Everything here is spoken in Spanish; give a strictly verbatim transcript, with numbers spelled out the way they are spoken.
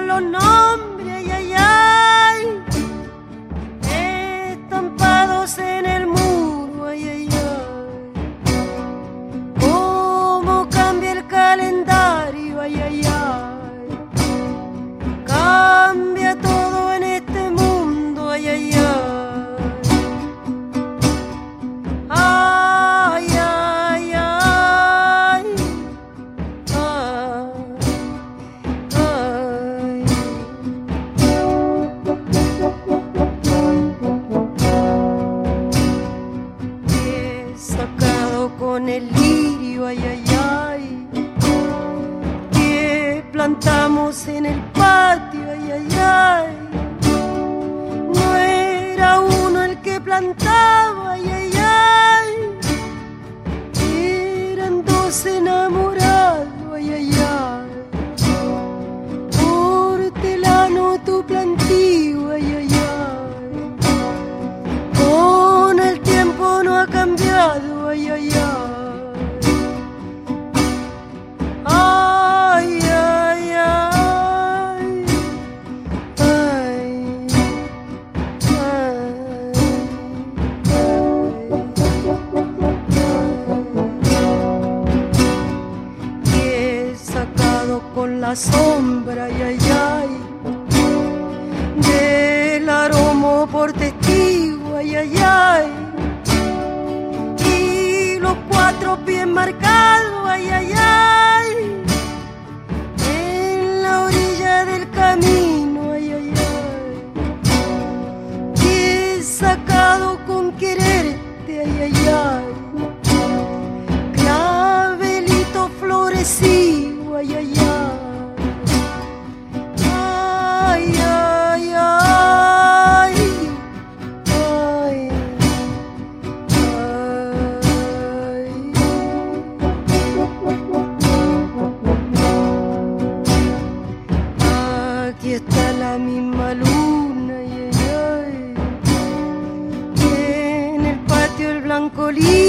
los nombres, ay, ay, ay, estampados en el muro, ay, ay, ay. Cómo cambia el calendario, ay, ay, ay. Cambia todo en este mundo, ay, ay, ay. Ay, ay, ay, ay, ay. He sacado con el lirio, ay, ay, ay, que plantamos en el patio, ay, ay, ay. No era uno el que plantaba, ay, ay, ay. Eran dos enamorados, ay, ay, ay. Hortelano tu plantío, ay, ay, ay. Con el tiempo no ha cambiado, ay, ay, ay. Ay, ay, ay. Ay, ay. Y he sacado con la sombra, ay, ay, ay, del aroma por testigo, ay, ay, ay. Y los cuatro pies marcados, ay, ay, ay, en la orilla del camino, ay, ay, ay. Y he sacado con quererte, ay, ay, ay, clavelito florecido, ay, ay, ay. Ay, ay, ay, ay, ay. Aquí está la misma luna, ay, ay, ay. Y en el patio el blanco lirio.